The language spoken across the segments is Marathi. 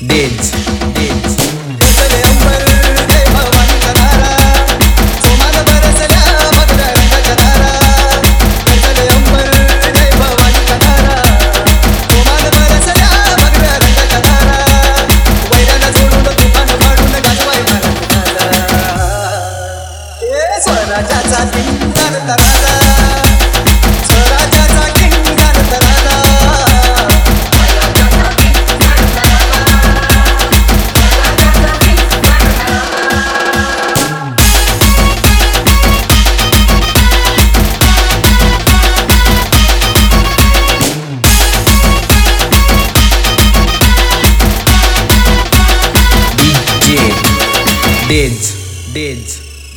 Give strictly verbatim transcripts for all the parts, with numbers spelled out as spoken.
डेज डेज चले अंबर जय भवानी का नारा सोमान बरसल्या मधुर रंगाच्या धारा चले अंबर जय भवानी का नारा सोमान बरसल्या मधुर रंगाच्या धारा वैराला जोडून तुफान पाडून गाजवाय महाराजाला ए स्वराज्याचा किंकार तराला स्वराज्याचा किंकार तराला डेज डेज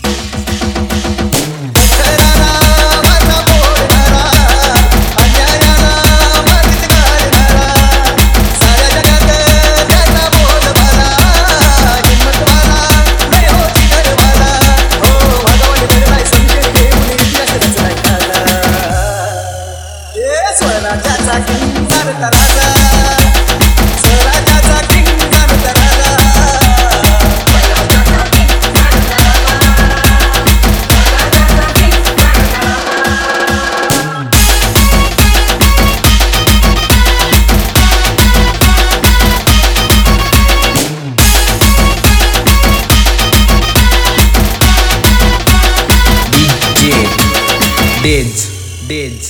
स्वराज्याचा किंकार तराला स्वराज्याचा किंकार तराला डेज डेज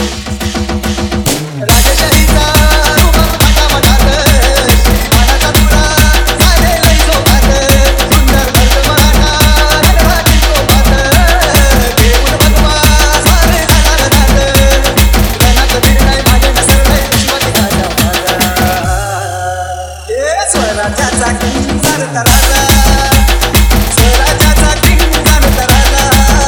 राजशाहीचा रुबाब थाटामाटात श्रीमानाचा तुरा झालेला सोबात सुंदर भरत मराठा रंगरातील सोबात घेऊन भगवा सारे जाणार नात गणात भिडलाय माझे नसरलाय विश्वाची गाजा हे स्वराज्याचा किंकार तराला स्वराज्याचा किंकार तराला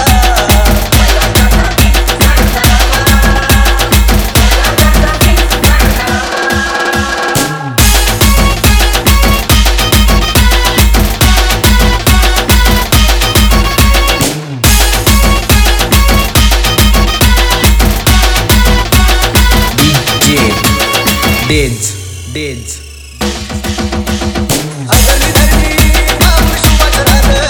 डेज डेज अगली धरणी बाबू शुभाचं राहतं